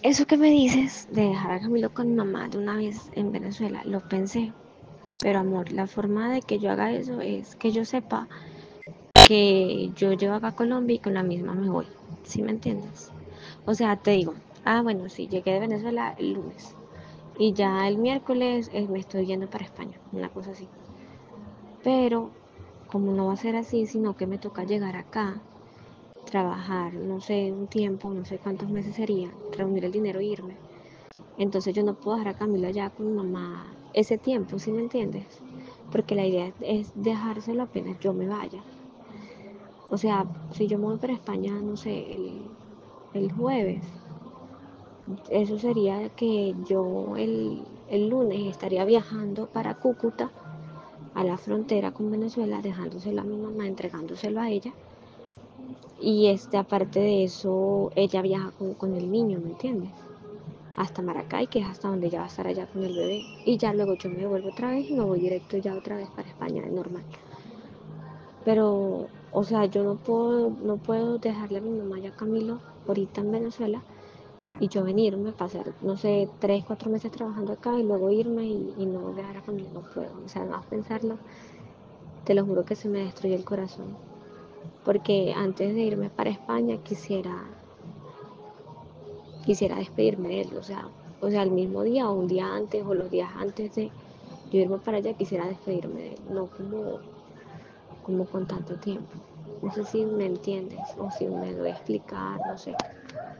Eso que me dices de dejar a Camilo con mi mamá de una vez en Venezuela, lo pensé. Pero amor, la forma de que yo haga eso es que yo sepa que yo llego acá a Colombia y con la misma me voy. ¿Sí me entiendes? O sea, te digo, bueno, sí, llegué de Venezuela el lunes y ya el miércoles me estoy yendo para España, una cosa así. Pero como no va a ser así, sino que me toca llegar acá, trabajar, no sé, un tiempo, no sé cuántos meses sería, reunir el dinero e irme. Entonces yo no puedo dejar a Camilo allá con mi mamá ese tiempo, ¿sí me entiendes? Porque la idea es dejárselo apenas yo me vaya. O sea, si yo me voy para España, no sé, el jueves, eso sería que yo el lunes estaría viajando para Cúcuta, a la frontera con Venezuela, dejándoselo a mi mamá, entregándoselo a ella. Y aparte de eso, ella viaja con el niño, ¿me entiendes? Hasta Maracay, que es hasta donde ella va a estar allá con el bebé. Y ya luego yo me vuelvo otra vez y me voy directo ya otra vez para España, de normal. Pero, o sea, yo no puedo dejarle a mi mamá y a Camilo ahorita en Venezuela y yo venirme, pasar, no sé, 3, 4 meses trabajando acá y luego irme y no dejar a Camilo, no puedo. O sea, nada más pensarlo, te lo juro que se me destruye el corazón. Porque antes de irme para España quisiera despedirme de él, o sea, el mismo día o un día antes o los días antes de yo irme para allá quisiera despedirme de él, no como con tanto tiempo. No sé si me entiendes o si me doy a explicar, no sé.